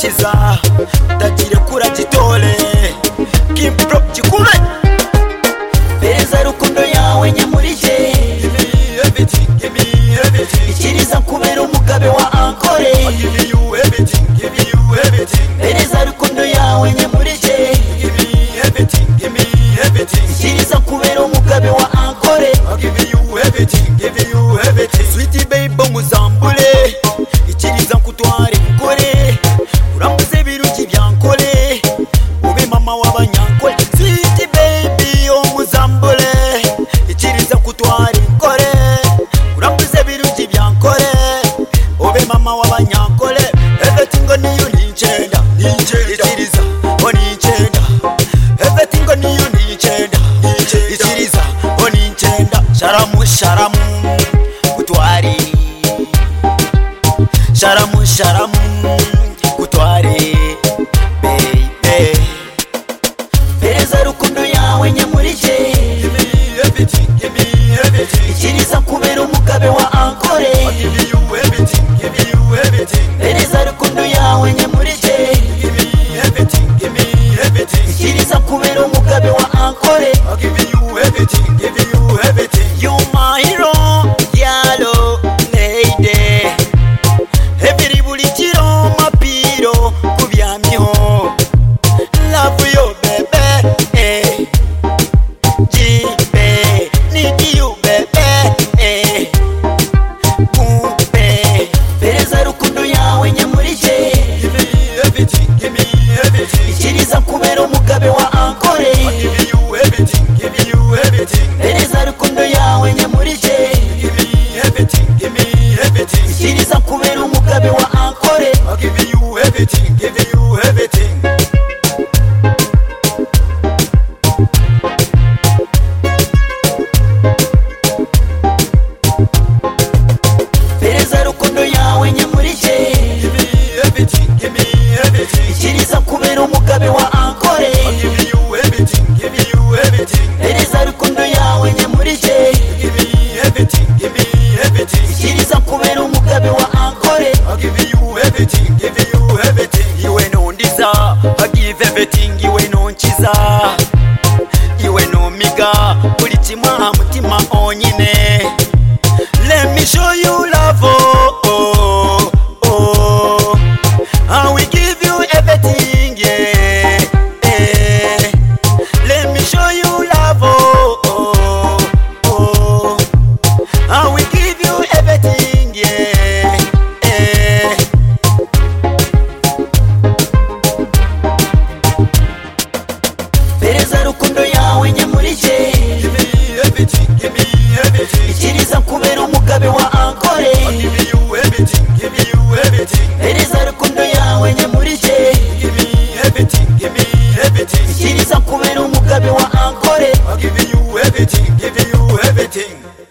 kiza utagire kura gitole kimpro kikube pereza rukundo yawe nyamurije ikiriza kubera umugabe wa ankore pereza rukundo yawe nyamurije ikiriza kubera umugabe wa ankore sweet baby muzambule ikiriza nkutware nkore urambuze biruki byankore ube mama w'abanyankore sweet baby muzambule ikiriza nkutware nkore urambuze biruki byankore ube mama w'abanyankore everything on you nichenda ikiriza onichenda everything on you nichenda ikiriza onichenda sharamu sharamu kutware sharamu sharamu kutware baby pereza rukundo yawe nyamurije ikiriza kubera umugabe wa ankore pereza rukundo yawe nyamurije ikiriza kubera umugabe wa ankore you my hero yalo lady every bulikiro mapiro kubyamiho love you baby jibe need you baby kumbe pereza rukundo yawe nyamurije ikiriza kubera umugabe wa ankore pereza rukundo yawe nyamurije ikiriza kubera umugabe wa ankore pereza rukundo yawe nyamurije ikiriza kubera umugabe wa ankore pereza rukundo yawe nyamurije ikiriza kubera umugabe wa ankore iwe nondiza I give everything iwe nonkiza iwe nomiga buri kimwe aha mutima onyine let me show you love oh, oh, oh. I will give you everything yeah, yeah. Let me show you love oh, oh, oh. I will give you everything yeah, yeah. Pereza rukundo yawe nyamurije ikiriza kubera umugabe wa ankore pereza rukundo yawe nyamurije ikiriza kubera umugabe wa ankore